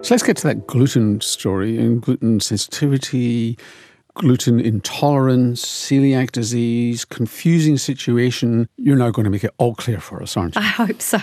So let's get to that gluten story and gluten sensitivity, gluten intolerance, celiac disease, confusing situation. You're now going to make it all clear for us, aren't you? I hope so.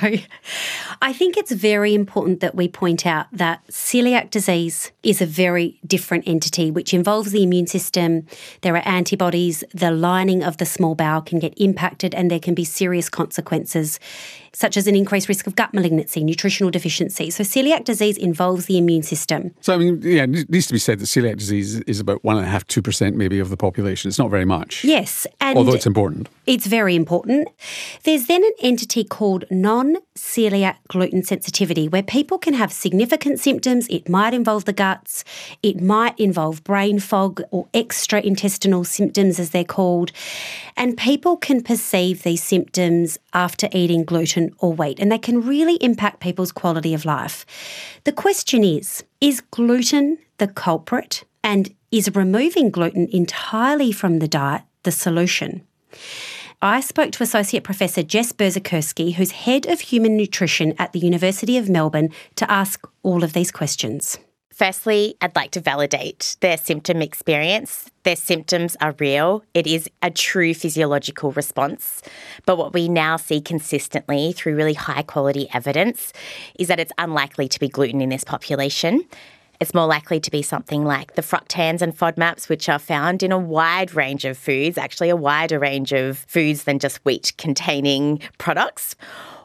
I think it's very important that we point out that celiac disease is a very different entity which involves the immune system. There are antibodies, the lining of the small bowel can get impacted, and there can be serious consequences such as an increased risk of gut malignancy, nutritional deficiency. So celiac disease involves the immune system. So, I mean, yeah, it needs to be said that celiac disease is about 1.5–2% maybe of the population. It's not very much. Yes. And although it's important. It's very important. There's then an entity called non-celiac gluten sensitivity where people can have significant symptoms. It might involve the guts. It might involve brain fog or extra-intestinal symptoms, as they're called. And people can perceive these symptoms after eating gluten or wheat, and they can really impact people's quality of life. The question is gluten the culprit, and is removing gluten entirely from the diet the solution? I spoke to Associate Professor Jess Berzikursky, who's Head of Human Nutrition at the University of Melbourne, to ask all of these questions. Firstly, I'd like to validate their symptom experience. Their symptoms are real. It is a true physiological response. But what we now see consistently through really high quality evidence is that it's unlikely to be gluten in this population. It's more likely to be something like the fructans and FODMAPs, which are found in a wide range of foods, actually a wider range of foods than just wheat-containing products,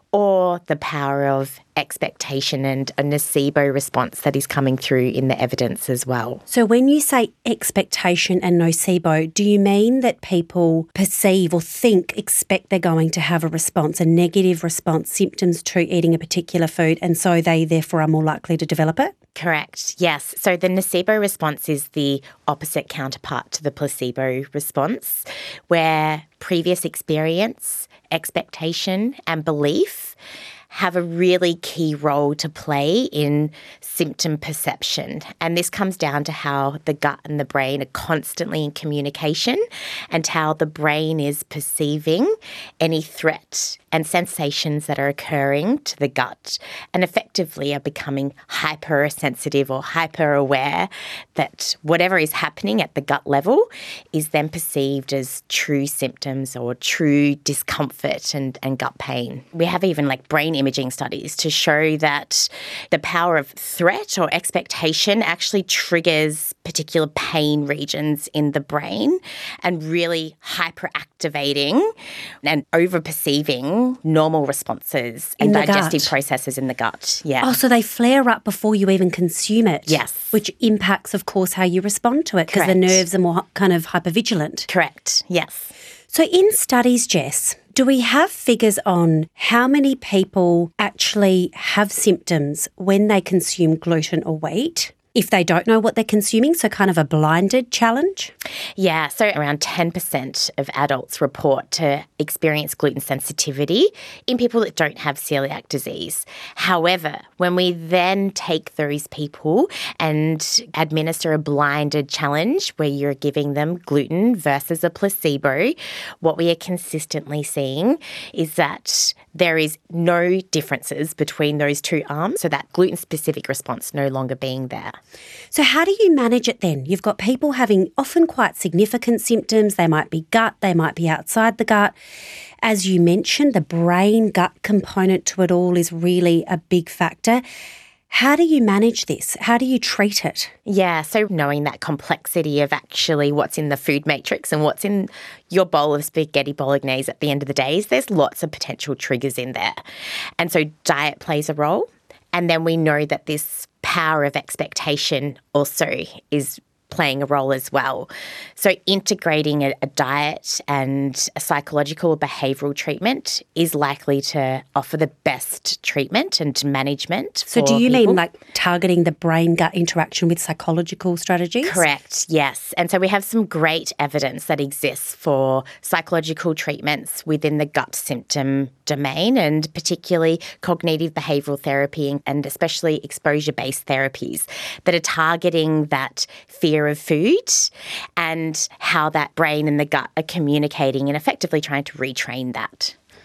or the power of expectation and a nocebo response that is coming through in the evidence as well. So when you say expectation and nocebo, do you mean that people perceive or expect they're going to have a response, a negative response, symptoms to eating a particular food, and so they therefore are more likely to develop it? Correct, yes. So the nocebo response is the opposite counterpart to the placebo response, where previous experience, expectation and belief have a really key role to play in symptom perception. And this comes down to how the gut and the brain are constantly in communication and how the brain is perceiving any threat and sensations that are occurring to the gut and effectively are becoming hypersensitive or hyper-aware that whatever is happening at the gut level is then perceived as true symptoms or true discomfort and gut pain. We have even brain imaging studies to show that the power of threat or expectation actually triggers particular pain regions in the brain and really hyperactivating and over-perceiving normal responses and digestive processes in the gut. Yeah. Oh, so they flare up before you even consume it. Yes. Which impacts, of course, how you respond to it because the nerves are more kind of hypervigilant. Correct. Yes. So in studies, Jess, do we have figures on how many people actually have symptoms when they consume gluten or wheat? If they don't know what they're consuming, so kind of a blinded challenge? Yeah, so around 10% of adults report to experience gluten sensitivity in people that don't have celiac disease. However, when we then take those people and administer a blinded challenge where you're giving them gluten versus a placebo, what we are consistently seeing is that there is no differences between those two arms, so that gluten-specific response no longer being there. So how do you manage it then? You've got people having often quite significant symptoms. They might be gut, they might be outside the gut. As you mentioned, the brain-gut component to it all is really a big factor. How do you manage this? How do you treat it? Yeah, so knowing that complexity of actually what's in the food matrix and what's in your bowl of spaghetti bolognese at the end of the day, there's lots of potential triggers in there. And so diet plays a role. And then we know that this power of expectation also is playing a role as well. So integrating a diet and a psychological or behavioural treatment is likely to offer the best treatment and management for So do you people. mean targeting the brain-gut interaction with psychological strategies? Correct, yes. And so we have some great evidence that exists for psychological treatments within the gut symptom domain, and particularly cognitive behavioural therapy and especially exposure-based therapies that are targeting that fear of food and how that brain and the gut are communicating and effectively trying to retrain that.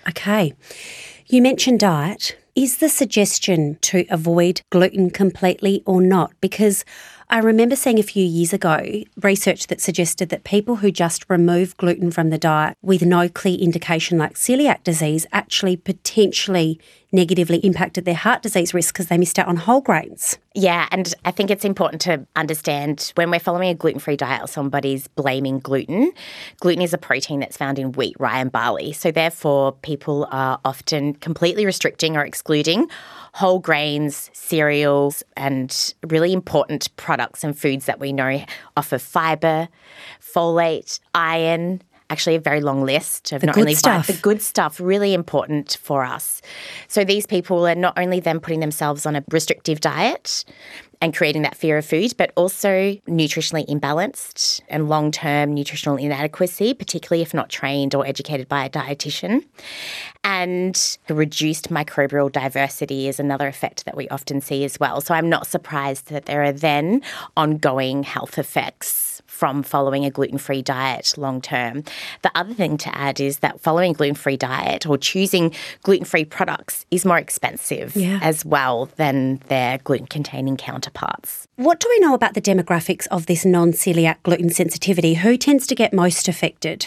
Okay. You mentioned diet. Is the suggestion to avoid gluten completely or not? Because I remember seeing a few years ago research that suggested that people who just remove gluten from the diet with no clear indication like celiac disease actually potentially negatively impacted their heart disease risk because they missed out on whole grains. Yeah, and I think it's important to understand when we're following a gluten-free diet or somebody's blaming gluten, gluten is a protein that's found in wheat, rye and barley. So therefore, people are often completely restricting or excluding whole grains, cereals, and really important products and foods that we know offer fibre, folate, iron, actually a very long list of the good stuff, really important for us. So these people are not only then putting themselves on a restrictive diet and creating that fear of food, but also nutritionally imbalanced and long-term nutritional inadequacy, particularly if not trained or educated by a dietitian. And reduced microbial diversity is another effect that we often see as well. So I'm not surprised that there are then ongoing health effects from following a gluten-free diet long term. The other thing to add is that following a gluten-free diet or choosing gluten-free products is more expensive as well than their gluten-containing counterparts. What do we know about the demographics of this non-celiac gluten sensitivity? Who tends to get most affected?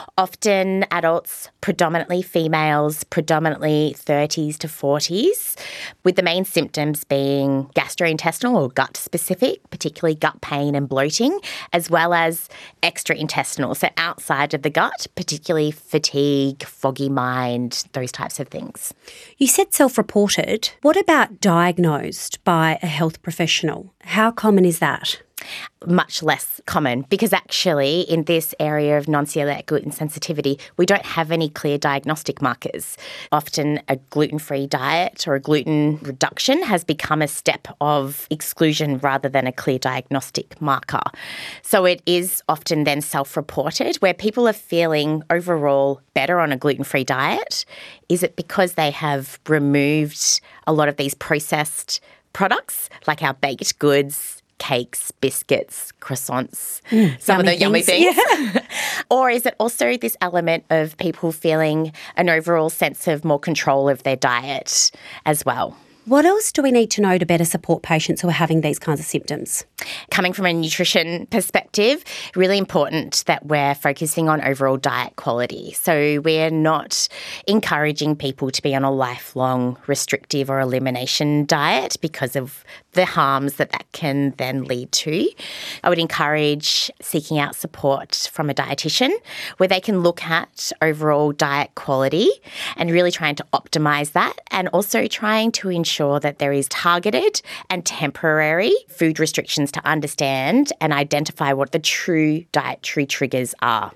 Often adults, predominantly females, predominantly 30s to 40s, with the main symptoms being gastrointestinal or gut specific, particularly gut pain and bloating, as well as extraintestinal, so outside of the gut, particularly fatigue, foggy mind, those types of things. You said self-reported. What about diagnosed by a health professional? How common is that? Much less common because actually in this area of non-celiac gluten sensitivity, we don't have any clear diagnostic markers. Often a gluten-free diet or a gluten reduction has become a step of exclusion rather than a clear diagnostic marker. So it is often then self-reported where people are feeling overall better on a gluten-free diet. Is it because they have removed a lot of these processed products like our baked goods, cakes, biscuits, croissants, some of the yummy things? Yeah. Or is it also this element of people feeling an overall sense of more control of their diet as well? What else do we need to know to better support patients who are having these kinds of symptoms? Coming from a nutrition perspective, really important that we're focusing on overall diet quality. So we're not encouraging people to be on a lifelong restrictive or elimination diet because of the harms that can then lead to. I would encourage seeking out support from a dietitian where they can look at overall diet quality and really trying to optimise that and also trying to ensure that there is targeted and temporary food restrictions to understand and identify what the true dietary triggers are,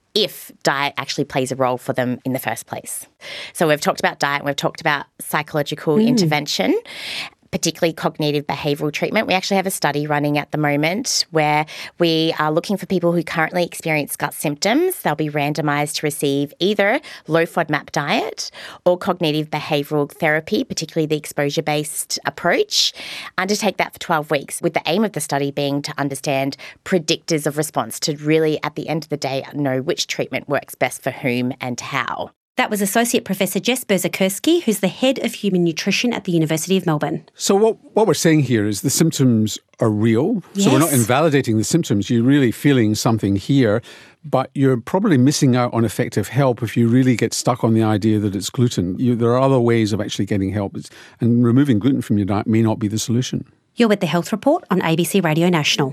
if diet actually plays a role for them in the first place. So we've talked about diet, we've talked about psychological intervention, particularly cognitive behavioural treatment. We actually have a study running at the moment where we are looking for people who currently experience gut symptoms. They'll be randomised to receive either low FODMAP diet or cognitive behavioural therapy, particularly the exposure-based approach. Undertake that for 12 weeks with the aim of the study being to understand predictors of response to really, at the end of the day, know which treatment works best for whom and how. That was Associate Professor Jess Berzikursky, who's the Head of Human Nutrition at the University of Melbourne. So what we're saying here is the symptoms are real. Yes. So we're not invalidating the symptoms. You're really feeling something here, but you're probably missing out on effective help if you really get stuck on the idea that it's gluten. There are other ways of actually getting help, and removing gluten from your diet may not be the solution. You're with The Health Report on ABC Radio National.